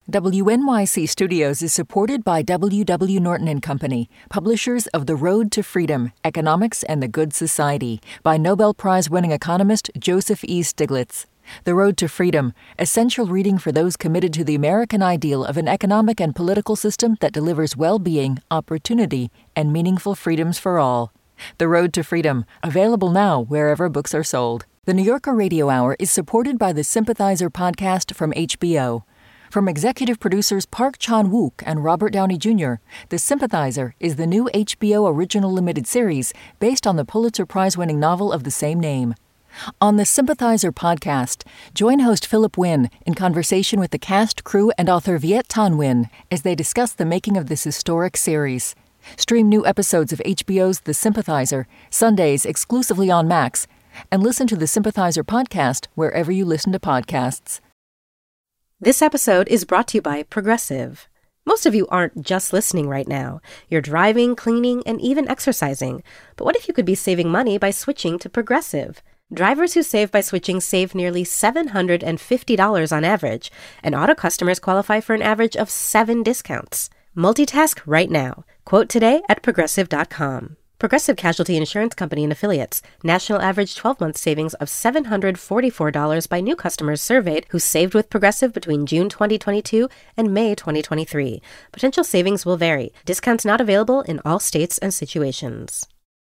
WNYC Studios is supported by W.W. Norton and Company, publishers of The Road to Freedom, Economics and the Good Society, by Nobel Prize-winning economist Joseph E. Stiglitz. The Road to Freedom, essential reading for those committed to the American ideal of an economic and political system that delivers well-being, opportunity, and meaningful freedoms for all. The Road to Freedom, available now wherever books are sold. The New Yorker Radio Hour is supported by the Sympathizer podcast from HBO. From executive producers Park Chan-wook and Robert Downey Jr., The Sympathizer is the new HBO original limited series based on the Pulitzer Prize-winning novel of the same name. On the Sympathizer podcast, join host Philip Wynn in conversation with the cast, crew, and author Viet Thanh Nguyen as they discuss the making of this historic series. Stream new episodes of HBO's The Sympathizer, Sundays exclusively on Max, and listen to the Sympathizer podcast wherever you listen to podcasts. This episode is brought to you by Progressive. Most of you aren't just listening right now. You're driving, cleaning, and even exercising. But what if you could be saving money by switching to Progressive? Drivers who save by switching save nearly $750 on average, and auto customers qualify for an average of 7 discounts. Multitask right now. Quote today at Progressive.com. Progressive Casualty Insurance Company and Affiliates. National average 12-month savings of $744 by new customers surveyed who saved with Progressive between June 2022 and May 2023. Potential savings will vary. Discounts not available in all states and situations.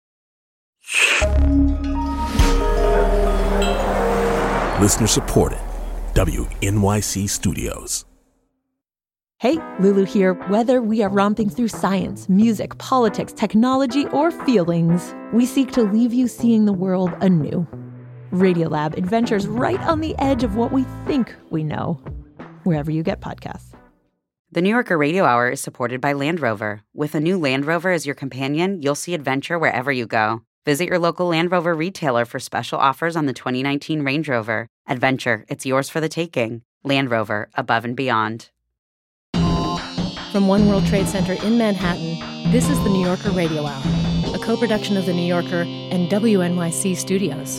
Listener supported. WNYC Studios. Hey, Lulu here. Whether we are romping through science, music, politics, technology, or feelings, we seek to leave you seeing the world anew. Radiolab adventures right on the edge of what we think we know, wherever you get podcasts. The New Yorker Radio Hour is supported by Land Rover. With a new Land Rover as your companion, you'll see adventure wherever you go. Visit your local Land Rover retailer for special offers on the 2019 Range Rover. Adventure, it's yours for the taking. Land Rover, above and beyond. From One World Trade Center in Manhattan, this is the New Yorker Radio Hour, a co-production of The New Yorker and WNYC Studios.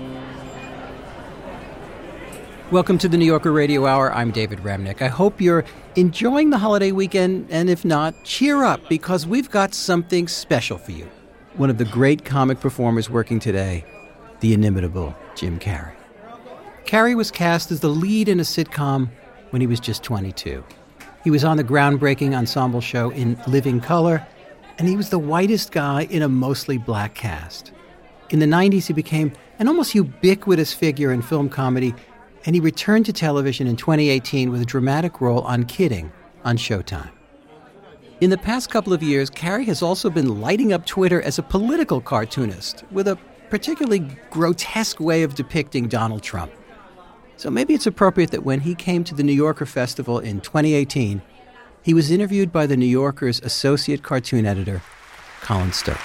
Welcome to the New Yorker Radio Hour. I'm David Remnick. I hope you're enjoying the holiday weekend, and if not, cheer up, because we've got something special for you. One of the great comic performers working today, the inimitable Jim Carrey. Carrey was cast as the lead in a sitcom when he was just 22. He was on the groundbreaking ensemble show In Living Color, and he was the whitest guy in a mostly black cast. In the 90s, he became an almost ubiquitous figure in film comedy, and he returned to television in 2018 with a dramatic role on Kidding on Showtime. In the past couple of years, Carrey has also been lighting up Twitter as a political cartoonist with a particularly grotesque way of depicting Donald Trump. So maybe it's appropriate that when he came to the New Yorker Festival in 2018, he was interviewed by the New Yorker's associate cartoon editor, Colin Stokes.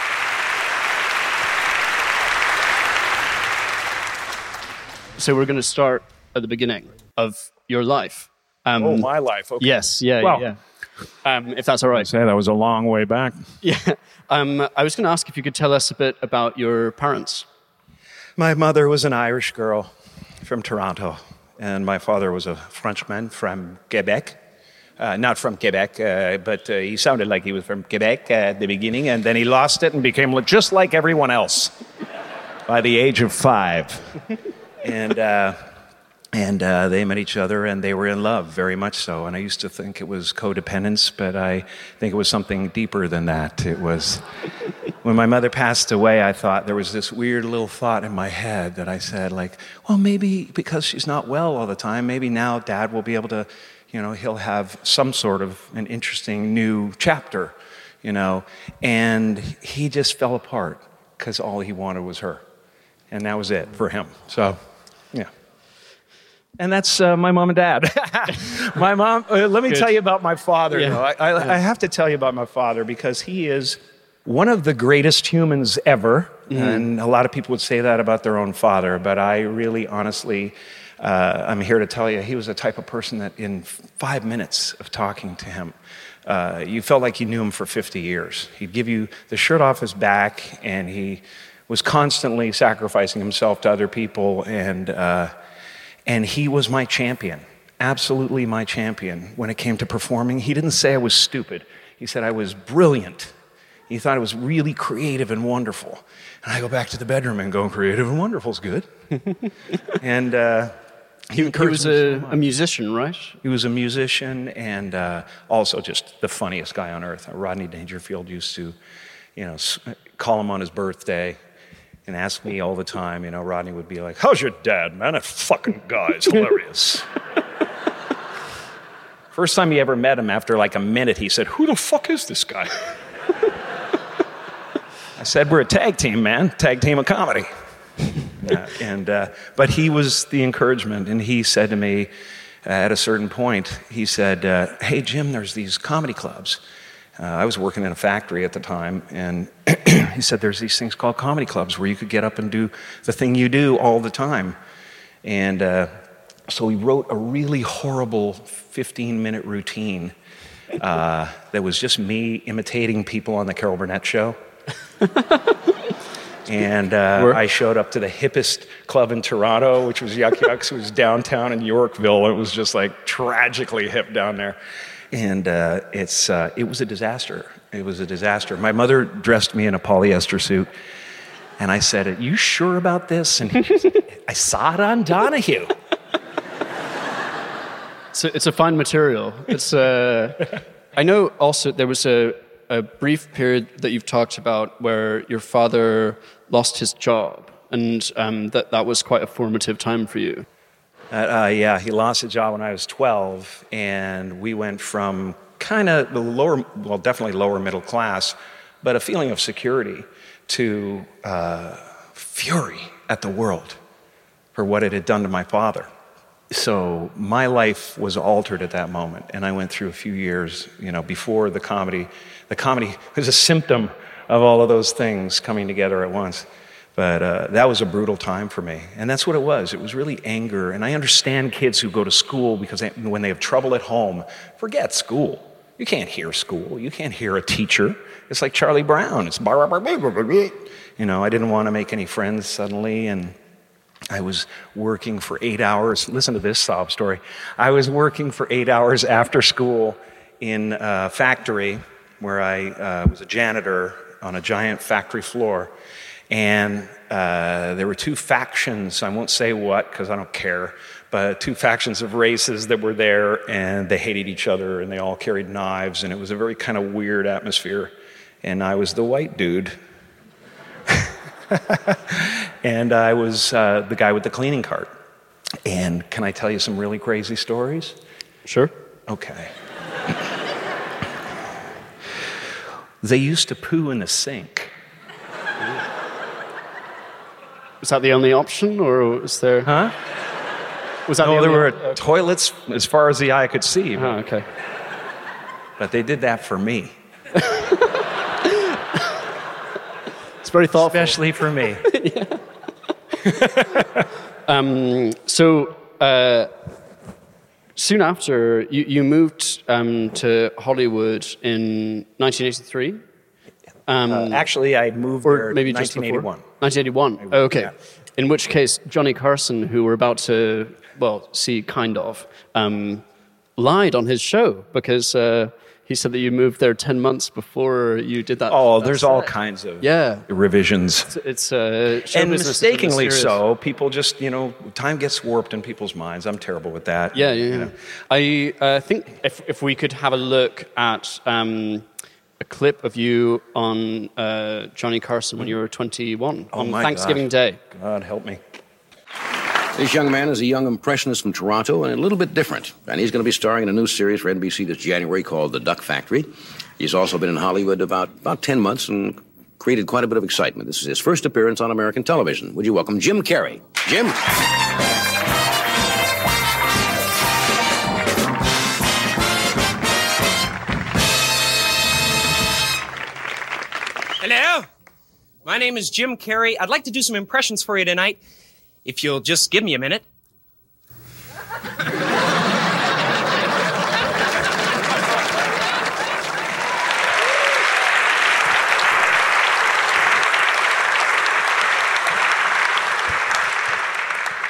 So we're going to start at the beginning of your life. My life. Okay. Yes, yeah. If that's all right. Say that was a long way back. Yeah. I was going to ask if you could tell us a bit about your parents. My mother was an Irish girl from Toronto, and my father was a Frenchman from Quebec. Not from Quebec, but he sounded like he was from Quebec at the beginning, and then he lost it and became just like everyone else by the age of 5. And they met each other, and they were in love, very much so. And I used to think it was codependence, but I think it was something deeper than that. It was, when my mother passed away, I thought there was this weird little thought in my head that I said, like, well, maybe because she's not well all the time, maybe now Dad will be able to, he'll have some sort of an interesting new chapter, And he just fell apart because all he wanted was her. And that was it for him. So, yeah. And that's my mom and dad. My mom, let me tell you about my father. Yeah. I have to tell you about my father because he is one of the greatest humans ever. And a lot of people would say that about their own father. But I really, honestly, I'm here to tell you, he was the type of person that in 5 minutes of talking to him, you felt like you knew him for 50 years. He'd give you the shirt off his back, and he was constantly sacrificing himself to other people, and he was my champion. absolutely my champion when it came to performing. He didn't say I was stupid. He said I was brilliant. He thought it was really creative and wonderful. And I go back to the bedroom and go, creative and wonderful is good. And he was a musician, right? He was a musician and also just the funniest guy on earth. Rodney Dangerfield used to, call him on his birthday and ask me all the time. Rodney would be like, "How's your dad, man? That fucking guy is hilarious." First time he ever met him, after like a minute, he said, "Who the fuck is this guy?" I said, "We're a tag team, man. Tag team of comedy." But he was the encouragement, and he said to me at a certain point, he said, "Hey, Jim, there's these comedy clubs." I was working in a factory at the time, and he said, "There's these things called comedy clubs where you could get up and do the thing you do all the time." And so he wrote a really horrible 15-minute routine that was just me imitating people on the Carol Burnett show. And I showed up to the hippest club in Toronto, which was Yuck Yucks. It was downtown in Yorkville. It was just like tragically hip down there. And it was a disaster. It was a disaster. My mother dressed me in a polyester suit. And I said, "Are you sure about this?" And he said, "I saw it on Donahue." So it's a fine material. It's I know also there was a brief period that you've talked about where your father lost his job, and that was quite a formative time for you. Yeah, he lost his job when I was 12, and we went from kind of the definitely lower middle class, but a feeling of security to fury at the world for what it had done to my father. So my life was altered at that moment, and I went through a few years, before the comedy. The comedy was a symptom of all of those things coming together at once. But that was a brutal time for me, and that's what it was. It was really anger, and I understand kids who go to school because when they have trouble at home, forget school. You can't hear school. You can't hear a teacher. It's like Charlie Brown. It's I didn't want to make any friends suddenly, and I was working for 8 hours. Listen to this sob story. I was working for 8 hours after school in a factory where I was a janitor on a giant factory floor. And there were two factions, I won't say what because I don't care, but two factions of races that were there, and they hated each other, and they all carried knives, and it was a very kind of weird atmosphere. And I was the white dude. And I was the guy with the cleaning cart. And can I tell you some really crazy stories? Sure. Okay. They used to poo in the sink. Was that the only option, or was there... Huh? Was that there were toilets as far as the eye could see. Oh, okay. But they did that for me. It's very thoughtful. Especially for me. So soon after, you moved to Hollywood in 1983? Actually, I moved there in 1981. 1981, okay. Yeah. In which case, Johnny Carson, who we're about to, see kind of, lied on his show because he said that you moved there 10 months before you did that. Oh, there's all kinds of revisions. It's and mistakenly so. People just, time gets warped in people's minds. I'm terrible with that. Yeah. I think if we could have a look at a clip of you on Johnny Carson when you were 21 on Thanksgiving Day. God help me. This young man is a young impressionist from Toronto and a little bit different. And he's going to be starring in a new series for NBC this January called The Duck Factory. He's also been in Hollywood about 10 months and created quite a bit of excitement. This is his first appearance on American television. Would you welcome Jim Carrey? Jim? Hello? My name is Jim Carrey. I'd like to do some impressions for you tonight, if you'll just give me a minute.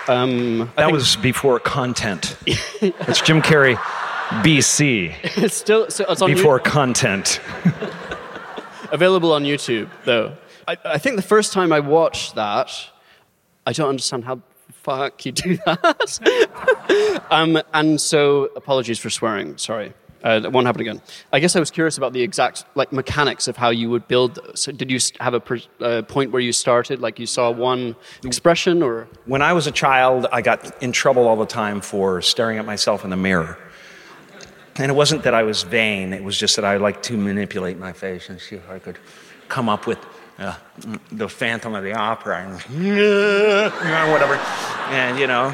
That was before content. It's Jim Carrey, BC. It's on before content. Available on YouTube, though. I think the first time I watched that, I don't understand how the fuck you do that. And so, apologies for swearing, sorry. That won't happen again. I guess I was curious about the exact mechanics of how you would build those. So did you have a point where you started, like you saw one expression, or? When I was a child, I got in trouble all the time for staring at myself in the mirror. And it wasn't that I was vain, it was just that I liked to manipulate my face and see if I could come up with the Phantom of the Opera and whatever. And,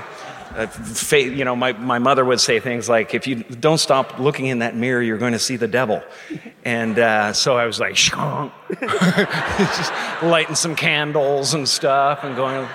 my mother would say things like, if you don't stop looking in that mirror, you're going to see the devil. And so I was like, just lighting some candles and stuff and going,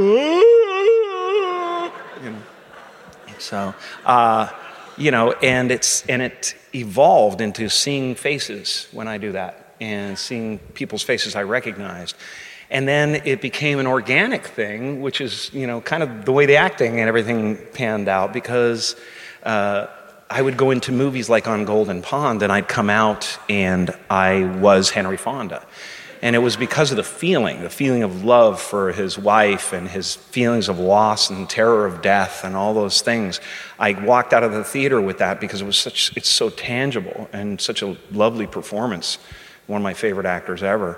So, and it evolved into seeing faces when I do that and seeing people's faces I recognized. And then it became an organic thing, which is, kind of the way the acting and everything panned out, because I would go into movies like On Golden Pond, and I'd come out and I was Henry Fonda. And it was because of the feeling of love for his wife and his feelings of loss and terror of death and all those things. I walked out of the theater with that because it's so tangible and such a lovely performance. One of my favorite actors ever.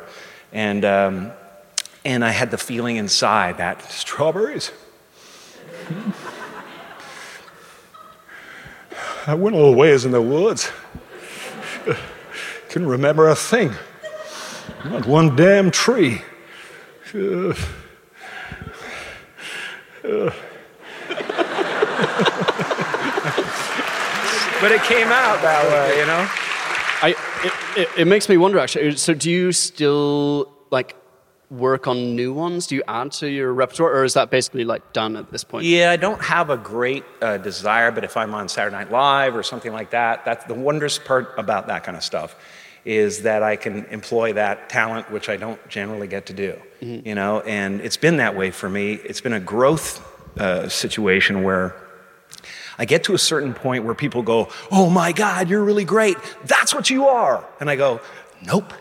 And I had the feeling inside that strawberries. I went a little ways in the woods. Couldn't remember a thing. Not one damn tree. But it came out that way, It makes me wonder, actually. So do you still, work on new ones? Do you add to your repertoire, or is that basically done at this point? Yeah, I don't have a great desire, but if I'm on Saturday Night Live or something like that, that's the wondrous part about that kind of stuff, is that I can employ that talent, which I don't generally get to do, and it's been that way for me. It's been a growth situation where I get to a certain point where people go, "Oh my God, you're really great. That's what you are." And I go, "Nope."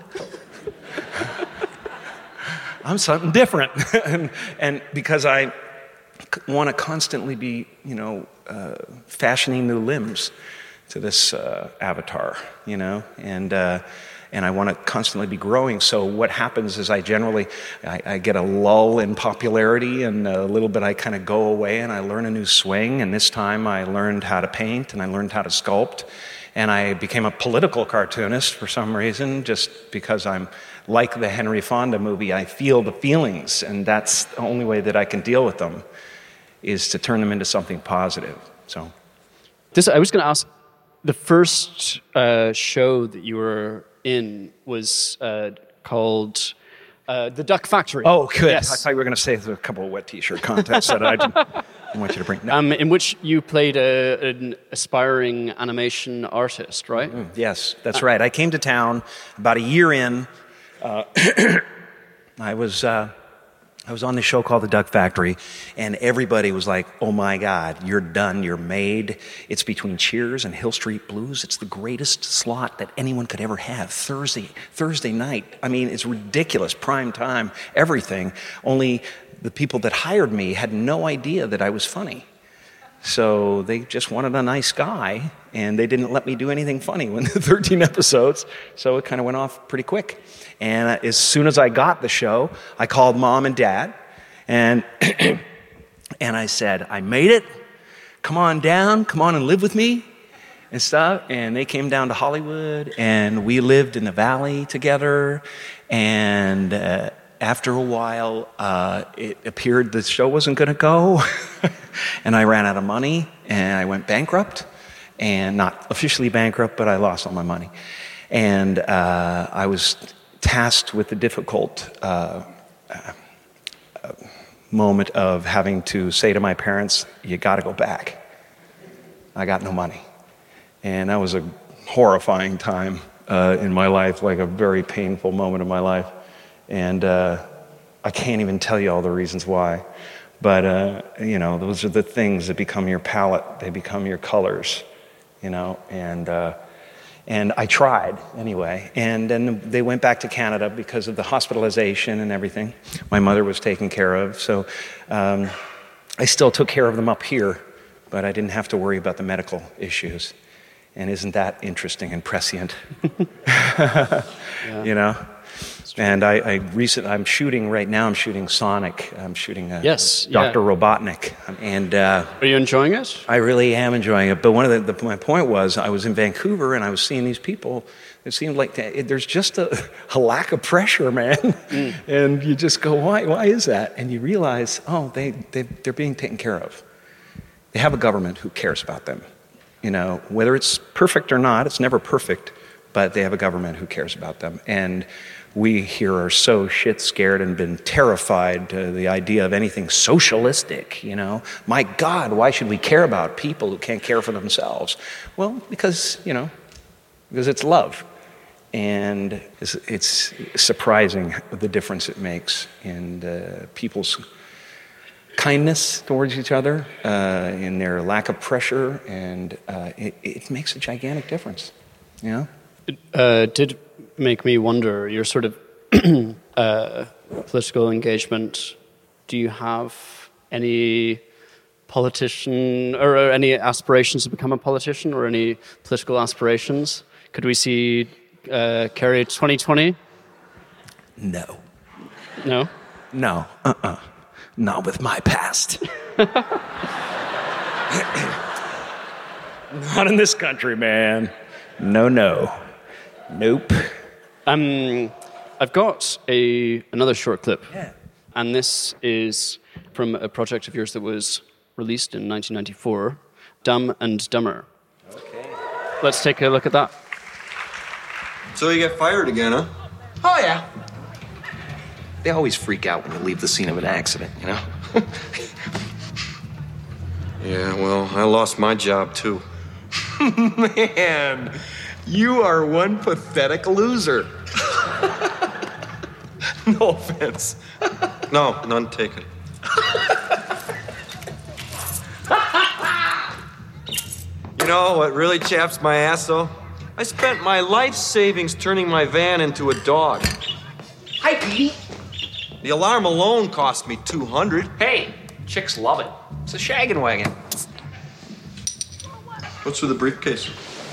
I'm something different. and because I want to constantly be, fashioning new limbs to this avatar, and I want to constantly be growing. So what happens is I get a lull in popularity, and a little bit I kind of go away and I learn a new swing. And this time I learned how to paint and I learned how to sculpt. And I became a political cartoonist for some reason, just because I'm like the Henry Fonda movie. I feel the feelings, and that's the only way that I can deal with them, is to turn them into something positive. So, I was going to ask, the first show that you were in was called The Duck Factory. Oh, good. Yes. I thought you were going to say there's a couple of wet t-shirt contests that I didn't want you to bring. No. In which you played an aspiring animation artist, right? Yes, that's right. I came to town about a year in. I was on this show called The Duck Factory, and everybody was like, "Oh my God, you're done, you're made. It's between Cheers and Hill Street Blues. It's the greatest slot that anyone could ever have. Thursday night. I mean, it's ridiculous, prime time, everything. Only the people that hired me had no idea that I was funny. So they just wanted a nice guy, and they didn't let me do anything funny when the 13 episodes, so it kind of went off pretty quick. And as soon as I got the show, I called Mom and Dad, and and I said, "I made it. Come on down. Come on and live with me," and stuff. And they came down to Hollywood, and we lived in the Valley together. And after a while, it appeared the show wasn't going to go, and I ran out of money, and I went bankrupt, and not officially bankrupt, but I lost all my money. And I was tasked with the difficult moment of having to say to my parents, "You got to go back. I got no money." And that was a horrifying time in my life, like a very painful moment of my life. And I can't even tell you all the reasons why. But, those are the things that become your palette. They become your colors, and I tried anyway. And then they went back to Canada because of the hospitalization and everything. My mother was taken care of. So I still took care of them up here, but I didn't have to worry about the medical issues. And isn't that interesting and prescient? Yeah. And I'm shooting right now. I'm shooting Sonic. I'm shooting Dr. Robotnik. And are you enjoying it? I really am enjoying it. But my point was, I was in Vancouver and I was seeing these people. It seemed like there's just a lack of pressure, man. And you just go, why is that? And you realize, they're being taken care of. They have a government who cares about them. Whether it's perfect or not, it's never perfect, but they have a government who cares about them. And we here are so shit scared and been terrified to the idea of anything socialistic, My God, why should we care about people who can't care for themselves? Well, because it's love. And it's surprising the difference it makes in people's kindness towards each other, in their lack of pressure, and it makes a gigantic difference, It did make me wonder, your sort of political engagement, do you have any politician or any aspirations to become a politician or any political aspirations? Could we see Kerry 2020? No. No? No. Not with my past. Not in this country, man. No. Nope. I've got another short clip. Yeah. And this is from a project of yours that was released in 1994, Dumb and Dumber. Okay. Let's take a look at that. So you get fired again, huh? Oh, yeah. They always freak out when you leave the scene of an accident, Yeah, well, I lost my job, too. Man, you are one pathetic loser. No offense. No, none taken. You know what really chaps my ass, though? I spent my life savings turning my van into a dog. Hi, Petey. The alarm alone cost me $200. Hey, chicks love it. It's a shaggin' wagon. What's with the briefcase?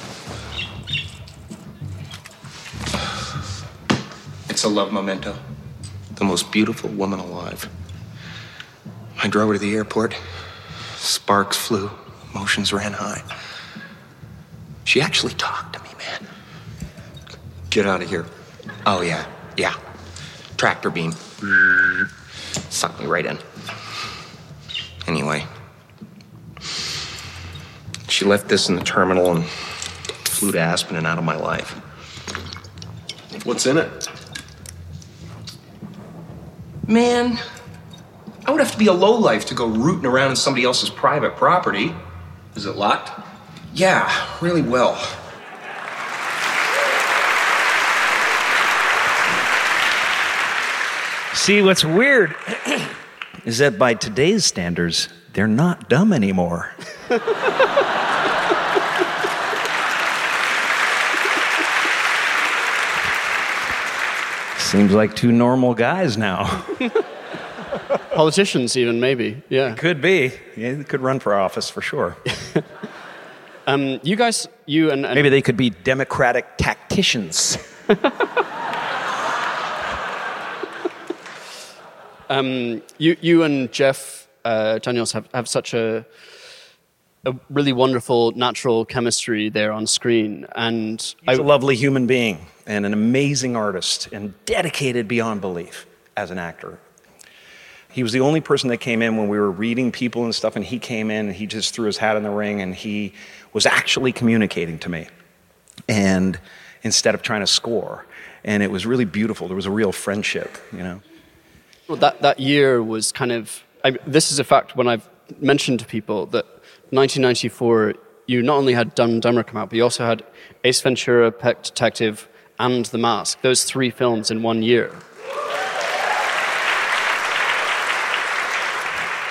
It's a love memento. The most beautiful woman alive. I drove her to the airport. Sparks flew. Emotions ran high. She actually talked to me, man. Get out of here. Oh, yeah. Tractor beam. Sucked me right in. Anyway. She left this in the terminal and flew to Aspen and out of my life. What's in it? Man, I would have to be a lowlife to go rooting around in somebody else's private property. Is it locked? Yeah, really well. See, what's weird is that by today's standards, they're not dumb anymore. Seems like two normal guys now. Politicians even, maybe. Yeah. Could be. Yeah, they could run for office for sure. You guys, you and maybe they could be Democratic tacticians. You and Jeff Daniels have such a really wonderful natural chemistry there on screen, and he's a lovely human being and an amazing artist and dedicated beyond belief as an actor. He was the only person that came in when we were reading people and stuff, and he came in and he just threw his hat in the ring and he was actually communicating to me, and instead of trying to score, and it was really beautiful. There was a real friendship, Well, that year was kind of... this is a fact when I've mentioned to people that 1994, you not only had Dumb and Dumber come out, but you also had Ace Ventura, Pet Detective, and The Mask. Those three films in 1 year.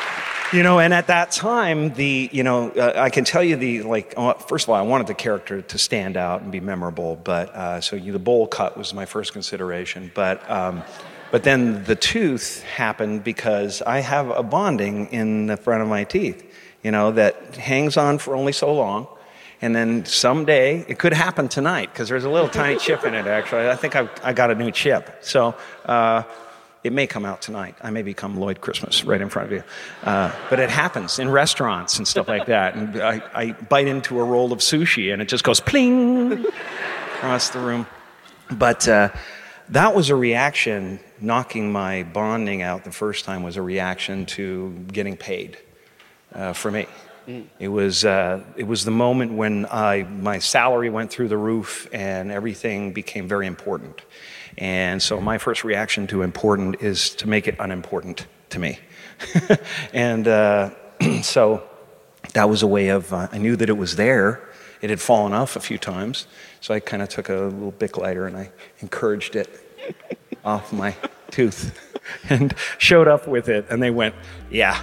And at that time, I can tell you first of all, I wanted the character to stand out and be memorable, but the bowl cut was my first consideration. But then the tooth happened because I have a bonding in the front of my teeth, that hangs on for only so long. And then someday, it could happen tonight, because there's a little tiny chip in it, actually. I think I got a new chip. So it may come out tonight. I may become Lloyd Christmas right in front of you. But it happens in restaurants and stuff like that. And I bite into a roll of sushi, and it just goes pling across the room. But that was a reaction. Knocking my bonding out the first time was a reaction to getting paid for me. It was the moment when my salary went through the roof and everything became very important. And so my first reaction to important is to make it unimportant to me. And so that was a way of, I knew that it was there. It had fallen off a few times. So I kind of took a little Bic lighter and I encouraged it off my tooth and showed up with it. And they went, yeah.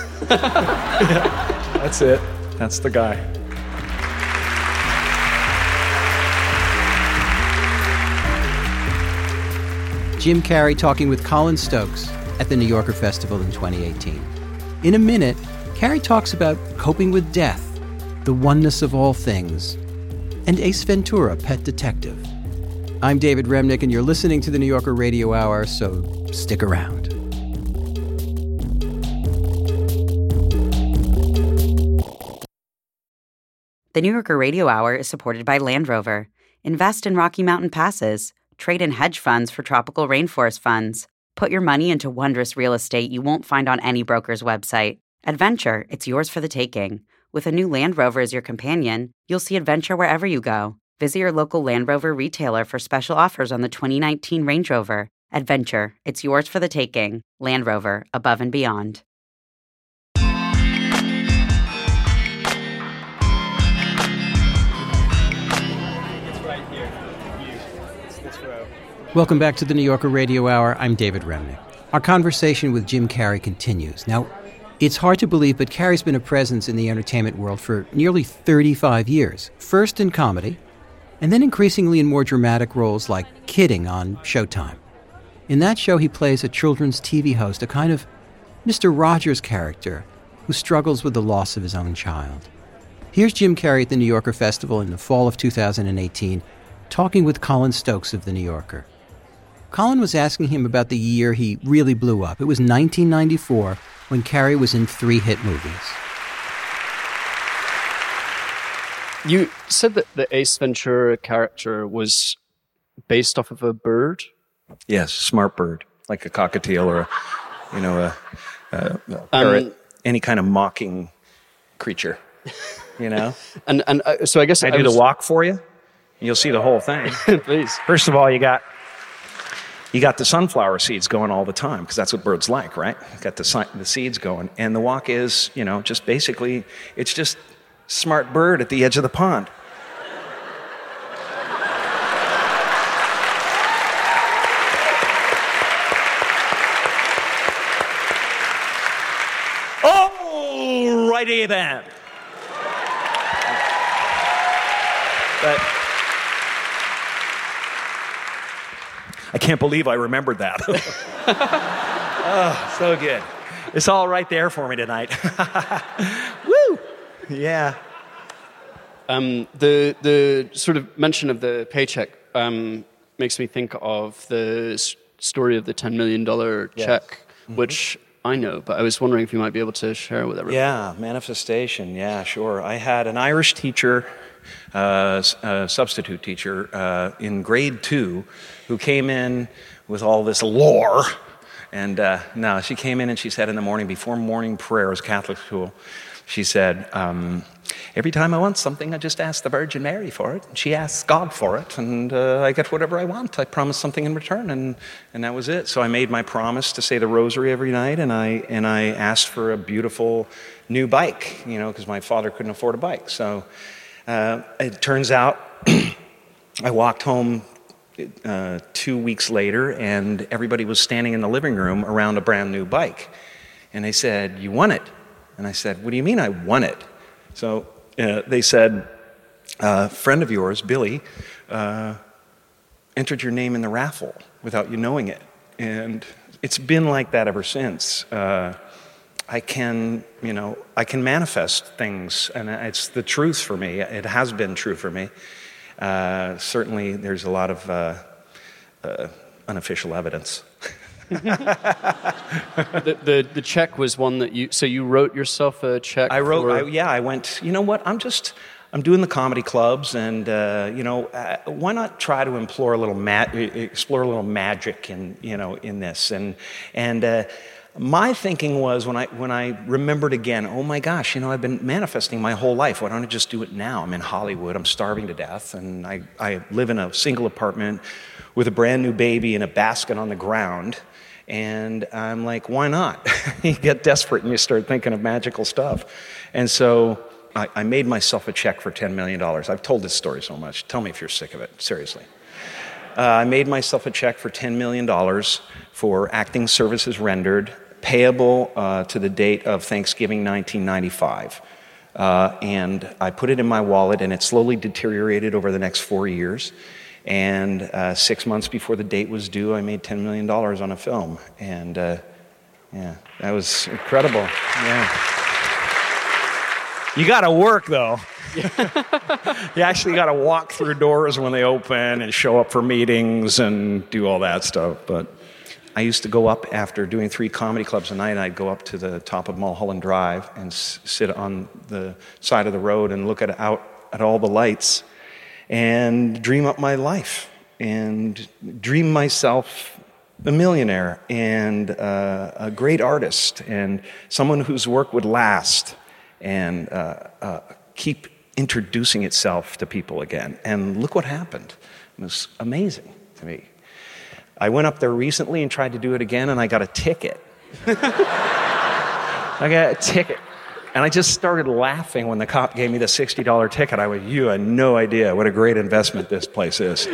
That's it. That's the guy. Jim Carrey talking with Colin Stokes at the New Yorker Festival in 2018. In a minute, Carrey talks about coping with death, the oneness of all things, and Ace Ventura, Pet Detective. I'm David Remnick, and you're listening to the New Yorker Radio Hour, so stick around. The New Yorker Radio Hour is supported by Land Rover. Invest in Rocky Mountain Passes. Trade in hedge funds for tropical rainforest funds. Put your money into wondrous real estate you won't find on any broker's website. Adventure, it's yours for the taking. With a new Land Rover as your companion, you'll see adventure wherever you go. Visit your local Land Rover retailer for special offers on the 2019 Range Rover. Adventure, it's yours for the taking. Land Rover, above and beyond. Welcome back to the New Yorker Radio Hour. I'm David Remnick. Our conversation with Jim Carrey continues. Now, it's hard to believe, but Carrey's been a presence in the entertainment world for nearly 35 years. First in comedy, and then increasingly in more dramatic roles like Kidding on Showtime. In that show, he plays a children's TV host, a kind of Mr. Rogers character who struggles with the loss of his own child. Here's Jim Carrey at the New Yorker Festival in the fall of 2018, talking with Colin Stokes of The New Yorker. Colin was asking him about the year he really blew up. It was 1994, when Carrey was in 3 hit movies. You said that the Ace Ventura character was based off of a bird? Yes, smart bird, like a cockatiel or a parrot, any kind of mocking creature, So I guess I do the walk for you. You'll see the whole thing. Please. First of all, you got the sunflower seeds going all the time, because that's what birds like, right? You got the seeds going. And the walk is, just basically, it's just smart bird at the edge of the pond. All righty then. But I can't believe I remembered that. Oh, so good. It's all right there for me tonight. Woo! Yeah. The sort of mention of the paycheck makes me think of the story of the $10 million check, which I know, but I was wondering if you might be able to share with everyone. Yeah, manifestation. Yeah, sure. I had an Irish teacher, substitute teacher, in grade 2 who came in with all this lore. And she came in and she said in the morning, before morning prayers, Catholic school, she said, every time I want something, I just ask the Virgin Mary for it. And she asks God for it, and I get whatever I want. I promise something in return, and that was it. So I made my promise to say the rosary every night, and I asked for a beautiful new bike, because my father couldn't afford a bike. So it turns out I walked home 2 weeks later, and everybody was standing in the living room around a brand new bike. And they said, "You won it." And I said, what do you mean I won it? So they said, a friend of yours, Billy, entered your name in the raffle without you knowing it. And it's been like that ever since. I can manifest things, and it's the truth for me. It has been true for me. Certainly, there's a lot of unofficial evidence. The check was one that you wrote yourself a check? I went, you know what, I'm doing the comedy clubs, and why not try to explore a little magic in this, and my thinking was when I remembered again, oh my gosh, I've been manifesting my whole life. Why don't I just do it now? I'm in Hollywood. I'm starving to death, and I live in a single apartment with a brand new baby in a basket on the ground. And I'm like, why not? You get desperate and you start thinking of magical stuff. And so I made myself a check for $10 million. I've told this story so much. Tell me if you're sick of it, seriously. I made myself a check for $10 million for acting services rendered, payable to the date of Thanksgiving 1995. And I put it in my wallet, and it slowly deteriorated over the next 4 years. And 6 months before the date was due, I made $10 million on a film. And that was incredible. Yeah. You got to work, though. You actually got to walk through doors when they open and show up for meetings and do all that stuff. But I used to go up after doing 3 comedy clubs a night, and I'd go up to the top of Mulholland Drive and sit on the side of the road and look out at all the lights and dream up my life and dream myself a millionaire and a great artist and someone whose work would last and keep introducing itself to people again. And look what happened. It was amazing to me. I went up there recently and tried to do it again, and I got a ticket. I got a ticket. And I just started laughing when the cop gave me the $60 ticket. I went, you had no idea what a great investment this place is.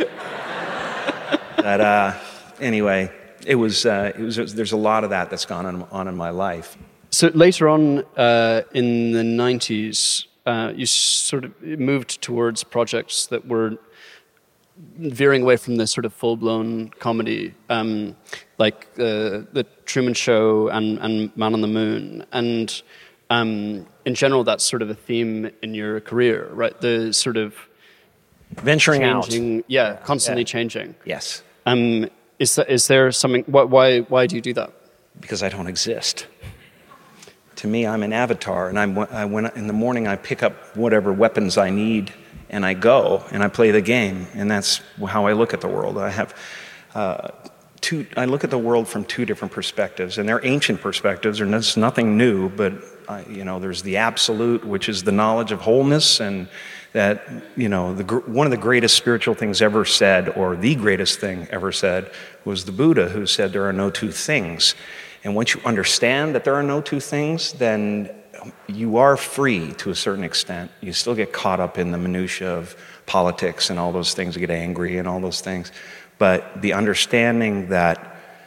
But anyway, there's a lot of that's gone on in my life. So later on in the 90s, you sort of moved towards projects that were veering away from the sort of full-blown comedy, like The Truman Show and Man on the Moon. And in general, that's sort of a theme in your career, right? The sort of venturing out. Yeah, constantly changing. Yes. Is there something, why do you do that? Because I don't exist. To me, I'm an avatar, and I went in the morning, I pick up whatever weapons I need, and I go, and I play the game, and that's how I look at the world. I have I look at the world from 2 different perspectives, and they're ancient perspectives, and there's nothing new, but there's the absolute, which is the knowledge of wholeness, and that, one of the greatest spiritual things ever said, or the greatest thing ever said, was the Buddha, who said there are no 2 things. And once you understand that there are no 2 things, then you are free to a certain extent. You still get caught up in the minutia of politics and all those things, you get angry and all those things. But the understanding that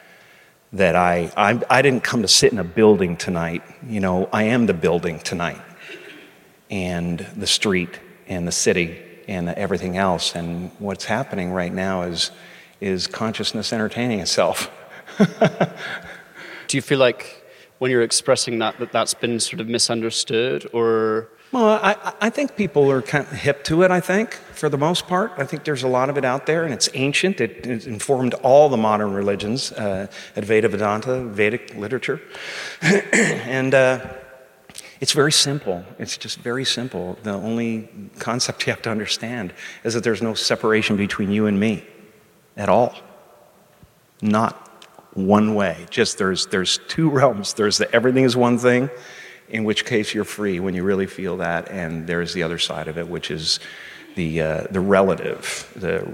I didn't come to sit in a building tonight. I am the building tonight, and the street, and the city, and everything else. And what's happening right now is consciousness entertaining itself. Do you feel like when you're expressing that's been sort of misunderstood, or? Well, I think people are kind of hip to it, I think, for the most part. I think there's a lot of it out there, and it's ancient. It informed all the modern religions, Advaita Vedanta, Vedic literature. And it's very simple. It's just very simple. The only concept you have to understand is that there's no separation between you and me at all. Not one way. Just there's 2 realms. There's the everything is one thing, in which case you're free when you really feel that, and there's the other side of it, which is the relative,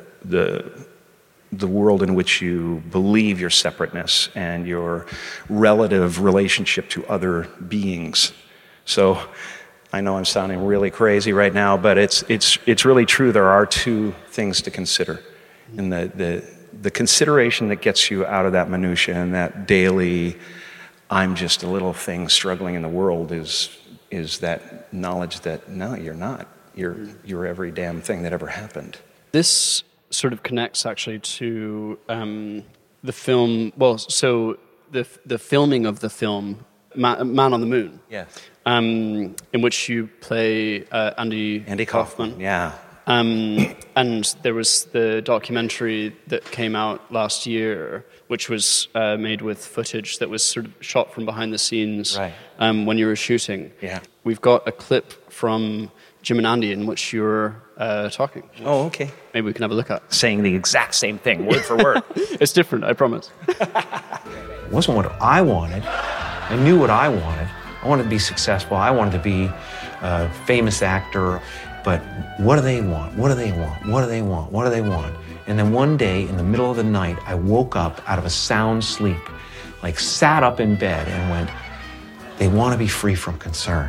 the world in which you believe your separateness and your relative relationship to other beings. So I know I'm sounding really crazy right now, but it's really true. There are 2 things to consider, and the consideration that gets you out of that minutia and that daily I'm just a little thing struggling in the world is that knowledge that, no, you're not. You're every damn thing that ever happened. This sort of connects actually to the film, well, so the filming of the film, Man on the Moon. Yes. In which you play Andy Kaufman. Yeah. And there was the documentary that came out last year, which was made with footage that was sort of shot from behind the scenes when you were shooting. Yeah. We've got a clip from Jim and Andy in which you were talking. Oh, okay. Maybe we can have a look at. Saying the exact same thing, word for word. It's different, I promise. It wasn't what I wanted. I knew what I wanted. I wanted to be successful. I wanted to be a famous actor. But what do they want? What do they want? What do they want? What do they want? And then one day, in the middle of the night, I woke up out of a sound sleep, like sat up in bed and went, they want to be free from concern.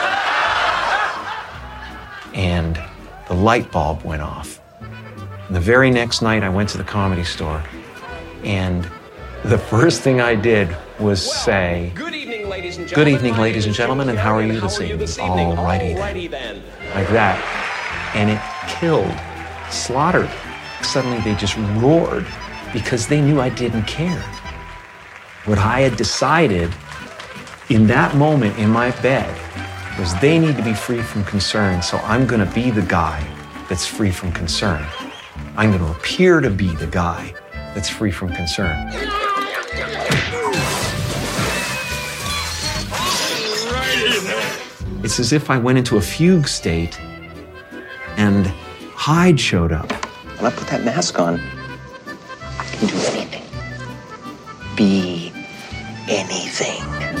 And the light bulb went off. And the very next night, I went to the Comedy Store, and the first thing I did was say, Good evening, ladies and gentlemen, and how are you this evening? All righty then. Like that. And it killed, slaughtered. Suddenly they just roared because they knew I didn't care. What I had decided in that moment in my bed was they need to be free from concern, so I'm going to be the guy that's free from concern. I'm going to appear to be the guy that's free from concern. It's as if I went into a fugue state and Hyde showed up. When I put that mask on, I can do anything. Be anything.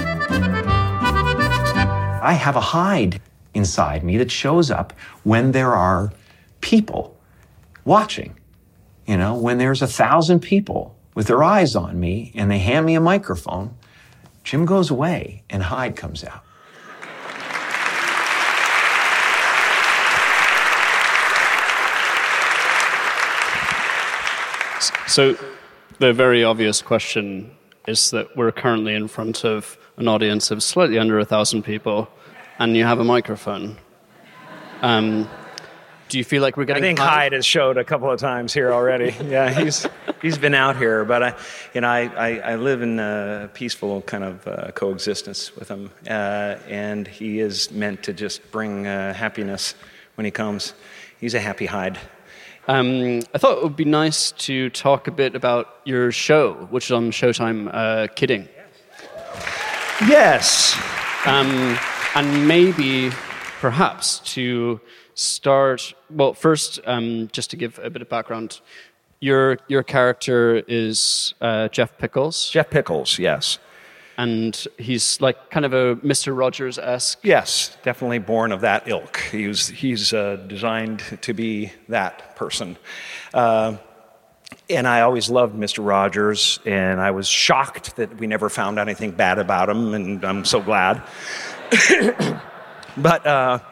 I have a Hyde inside me that shows up when there are people watching. You know, when there's 1,000 people with their eyes on me and they hand me a microphone, Jim goes away and Hyde comes out. So the very obvious question is that we're currently in front of an audience of slightly under 1,000 people, and you have a microphone. Do you feel like we're getting? I think Hyde has showed a couple of times here already. Yeah, he's been out here, but I live in a peaceful kind of coexistence with him, and he is meant to just bring happiness when he comes. He's a happy Hyde. I thought it would be nice to talk a bit about your show, which is on Showtime, Kidding. Yes. And maybe, perhaps, to start... Well, first, just to give a bit of background, your character is Jeff Pickles. Jeff Pickles, yes. And he's like kind of a Mr. Rogers-esque. Yes, definitely born of that ilk. He's designed to be that person. And I always loved Mr. Rogers, and I was shocked that we never found anything bad about him, and I'm so glad. But,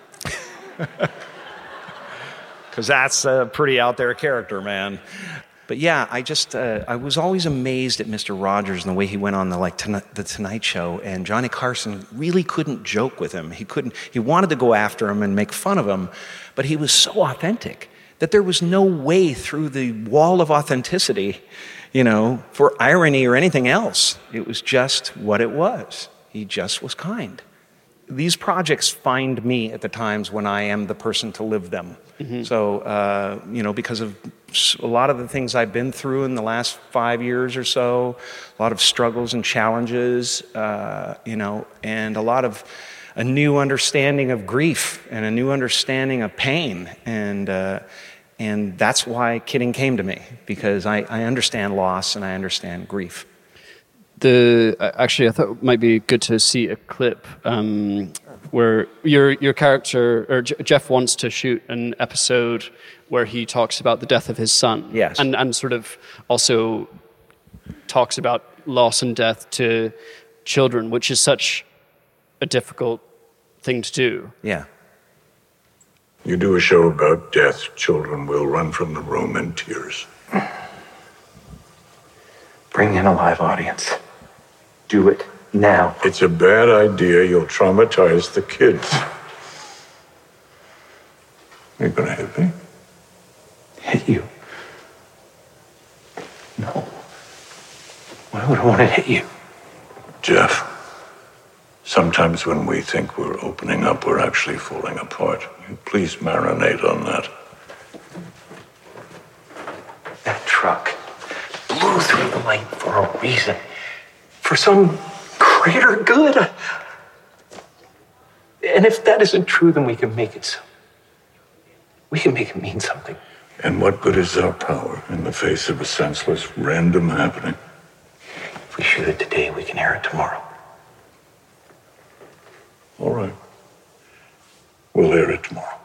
because that's a pretty out there character, man. But yeah, I was always amazed at Mr. Rogers and the way he went on the Tonight Show, and Johnny Carson really couldn't joke with him. He wanted to go after him and make fun of him, but he was so authentic that there was no way through the wall of authenticity, for irony or anything else. It was just what it was. He just was kind. These projects find me at the times when I am the person to live them. Mm-hmm. So, because of a lot of the things I've been through in the last 5 years or so, a lot of struggles and challenges, and a lot of a new understanding of grief and a new understanding of pain. And that's why Kidding came to me, because I understand loss and I understand grief. Actually, I thought it might be good to see a clip where your character, or Jeff, wants to shoot an episode where he talks about the death of his son. Yes. And sort of also talks about loss and death to children, which is such a difficult thing to do. Yeah. You do a show about death, children will run from the room in tears. Bring in a live audience. Do it now. It's a bad idea. You'll traumatize the kids. Are you gonna hit me? Hit you? No. Why would I want to hit you? Jeff, sometimes when we think we're opening up, we're actually falling apart. Please marinate on that. That truck blew through the light for a reason. For some greater good. And if that isn't true, then we can make it so. We can make it mean something. And what good is our power in the face of a senseless, random happening? If we shoot it today, we can air it tomorrow. All right. We'll air it tomorrow.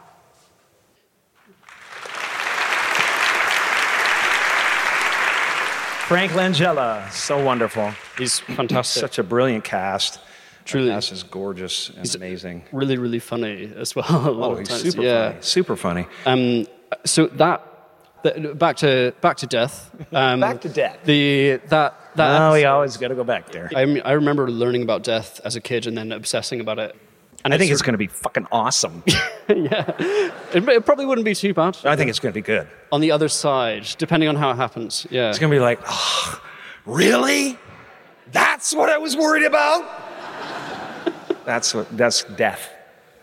Frank Langella, so wonderful. He's fantastic. Such a brilliant cast. Truly. The cast is gorgeous and amazing. Really, really funny as well. A lot of He's times. super funny. Super funny. So back to death. Back to death. No, we always got to go back there. I remember learning about death as a kid and then obsessing about it. And I think it's going to be fucking awesome. Yeah. It probably wouldn't be too bad. I think it's going to be good. On the other side, depending on how it happens. Yeah. It's going to be like, oh, really? That's what I was worried about? That's death.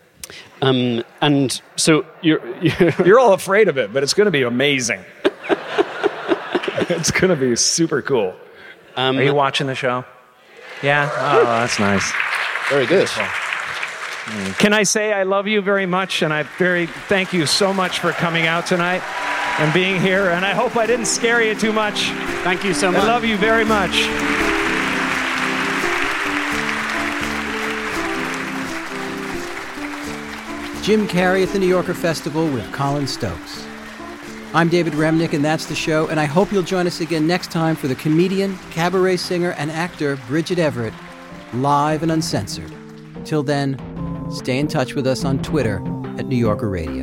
And so you're all afraid of it, but it's going to be amazing. It's going to be super cool. Are you watching the show? Yeah? Oh, that's nice. Very good. Can I say I love you very much, and thank you so much for coming out tonight and being here, and I hope I didn't scare you too much. Thank you so much. I love you very much. Jim Carrey at the New Yorker Festival with Colin Stokes. I'm David Remnick, and that's the show, and I hope you'll join us again next time for the comedian, cabaret singer, and actor Bridget Everett, live and uncensored. Till then, stay in touch with us on Twitter at New Yorker Radio.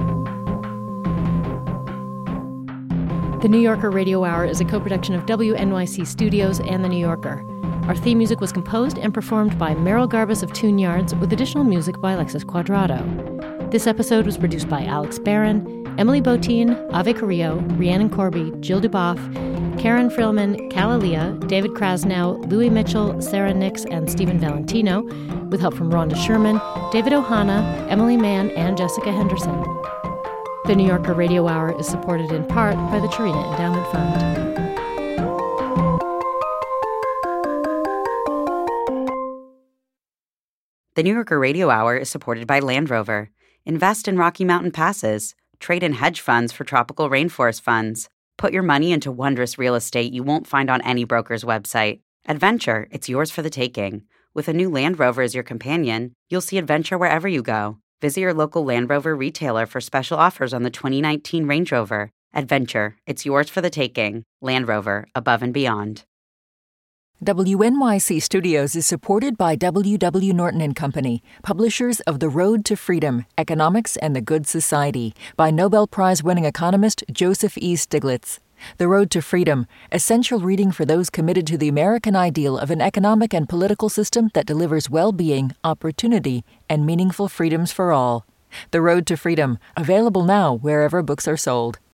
The New Yorker Radio Hour is a co-production of WNYC Studios and The New Yorker. Our theme music was composed and performed by Meryl Garbus of Tune Yards, with additional music by Alexis Cuadrado. This episode was produced by Alex Barron, Emily Botein, Ave Carrillo, Rhiannon Corby, Jill Duboff, Karen Frillman, Calalia, David Krasnow, Louis Mitchell, Sarah Nix, and Stephen Valentino, with help from Rhonda Sherman, David Ohana, Emily Mann, and Jessica Henderson. The New Yorker Radio Hour is supported in part by the Tarina Endowment Fund. The New Yorker Radio Hour is supported by Land Rover. Invest in Rocky Mountain Passes. Trade in hedge funds for tropical rainforest funds. Put your money into wondrous real estate you won't find on any broker's website. Adventure, it's yours for the taking. With a new Land Rover as your companion, you'll see adventure wherever you go. Visit your local Land Rover retailer for special offers on the 2019 Range Rover. Adventure, it's yours for the taking. Land Rover, above and beyond. WNYC Studios is supported by W.W. Norton and Company, publishers of The Road to Freedom, Economics and the Good Society, by Nobel Prize-winning economist Joseph E. Stiglitz. The Road to Freedom, essential reading for those committed to the American ideal of an economic and political system that delivers well-being, opportunity, and meaningful freedoms for all. The Road to Freedom, available now wherever books are sold.